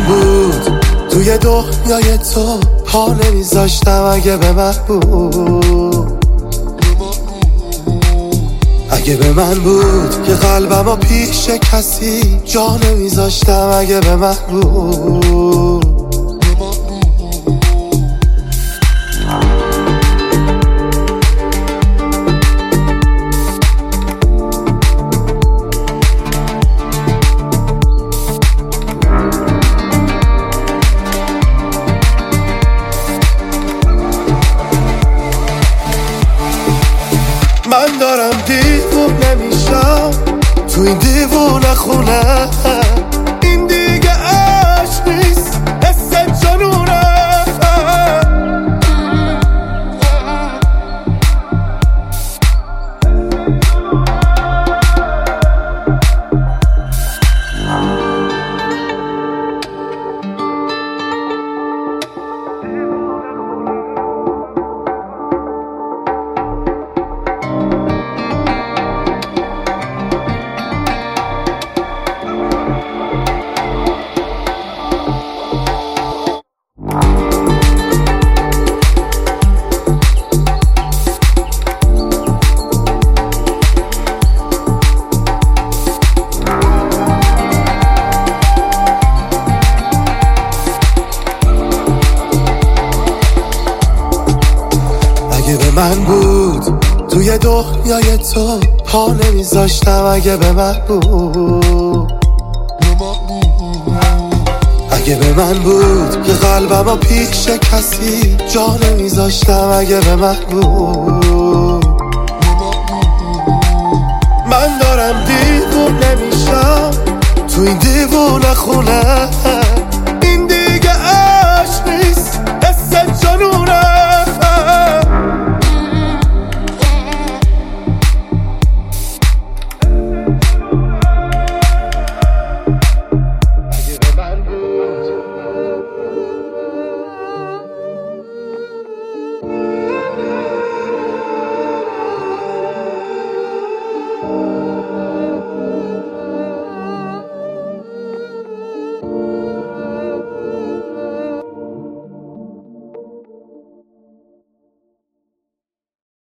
بود توی دنیای تو پا نمیذاشتم اگه به من بود، اگه به من بود که قلبمو پیش کسی جا نمیذاشتم اگه به من بود. من دارم دیوونه میشم تو این دیوونه خونه، این دیگه عشق نیست حس جنونه. اگه به من بود توی دنیای تو پا نمیذاشتم اگه به من بود، اگه به من بود که قلبمو پیش کسی جا نمیذاشتم اگه به من بود. من دارم دیوونه میشم تو این دیوونه خونه،